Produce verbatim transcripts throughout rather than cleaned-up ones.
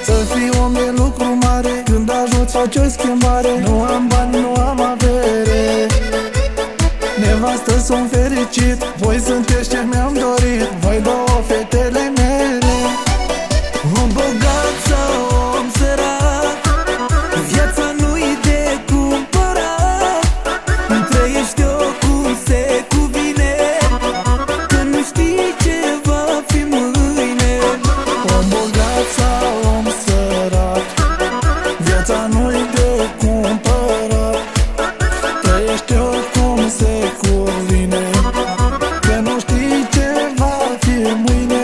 Să fii om e lucru mare, când ajuți faci o schimbare. Nu am bani, nu am avere, nevastă sunt fericit. Voi sunteți ce mi-am dorit, voi două fetele mele. Om bogat sau om sărac, viața nu-i de cumpărat. Trăiește-o cum se cuvine, că nu știi ce va fi mâine. Om bogat sau om sărac, viața nu-i de cumpărat. Trăiește-o cum se cuvine, că nu știi ce va fi mâine.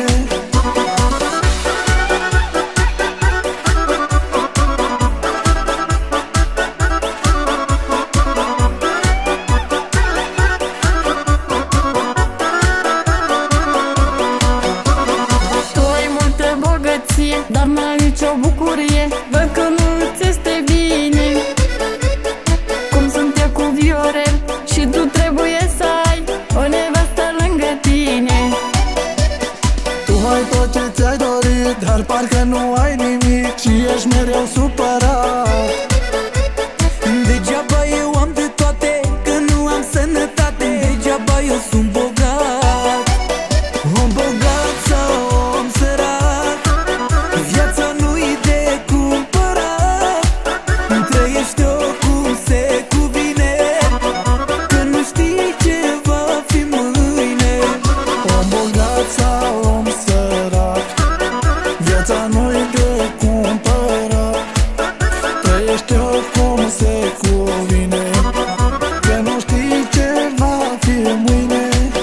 Dar n-ai nicio bucurie, văd că nu ți este bine. Cum sunt eu cu Viorel și tu trebuie să ai o nevastă lângă tine. Tu ai tot ce ți-ai dorit, dar parcă nu ai nimic și ești mereu supărat. Degeaba eu am de toate, că nu am sănătate. Degeaba eu sunt bogat. Om bogat sau om sărac, viața nu-i de cumpărat. Trăiește-o cum se cuvine, că nu știi ce va fi mâine. om bogat sau om sărac, viața nu-i de cumpărat. Trăiește-o cum se cuvine, că nu știi ce va fi mâine.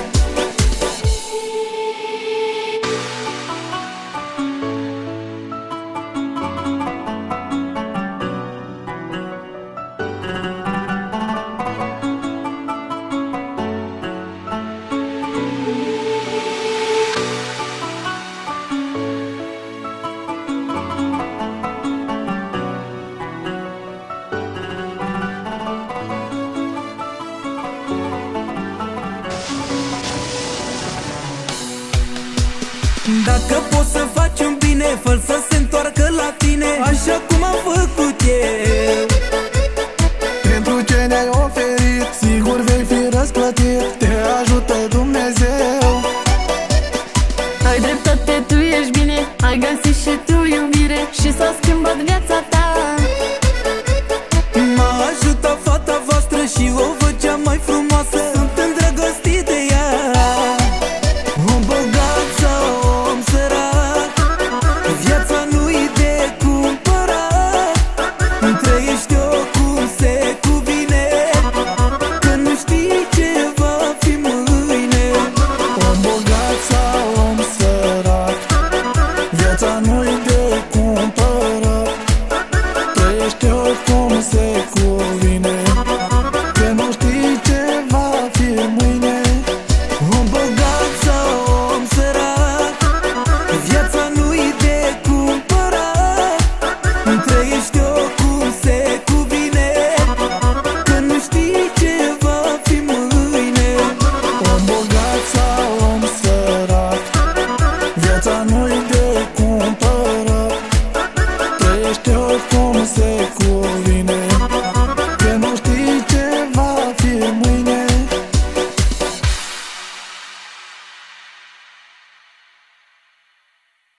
Dacă poți să faci un bine, fă-l să se întoarcă la tine, așa cum am făcut eu. Pentru ce ne-ai oferit, sigur vei fi răsplătit. Te ajută Dumnezeu. Ai dreptate, tu ești bine, ai găsit și tu iubire și s-a schimbat viața ta.